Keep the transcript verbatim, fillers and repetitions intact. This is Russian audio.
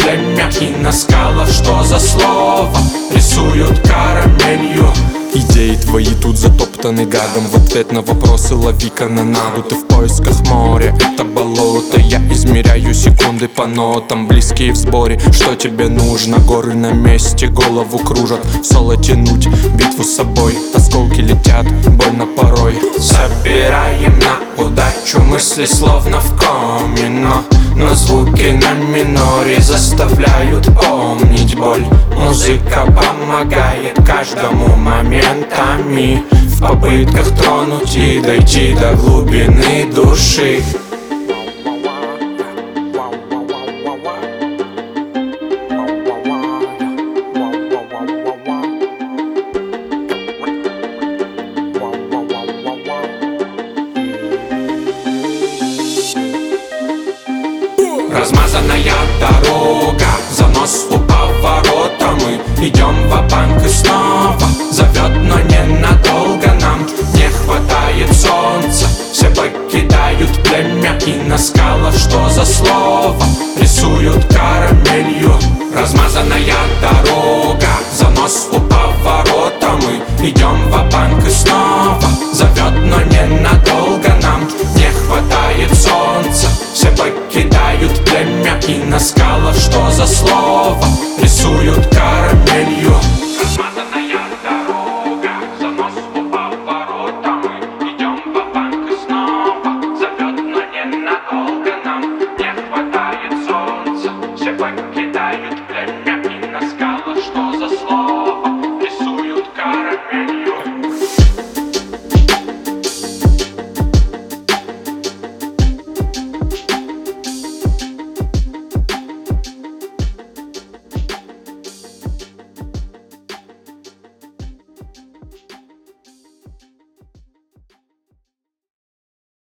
племя. И на скалах что за слово рисуют карамелью. Идеи твои тут затоптаны гадом. В ответ на вопросы лови канонаду. Ты в поисках моря, это болото. Я измеряю секунды по нотам. Близкие в сборе, что тебе нужно? Горы на месте, голову кружат. Соло тянуть, битву с собой. Осколки летят, больно порой. Собираем на удачу мысли словно в коме. Но, но звуки на миноре заставляют помнить боль. Музыка помогает каждому моментами в попытках тронуть и дойти до глубины души. Размазанная дорога, занос у поворота. Мы идем ва-банк и снова зовет, но ненадолго. Нам не хватает солнца, все покидают племя. И на скалах что за слово рисуют карамелью. Размазанная дорога, занос у поворота. Мы идем ва-банк и снова зовет, но ненадолго. Нам не хватает солнца, все покидают племя. И на скалах что за слово рисуют карамелью.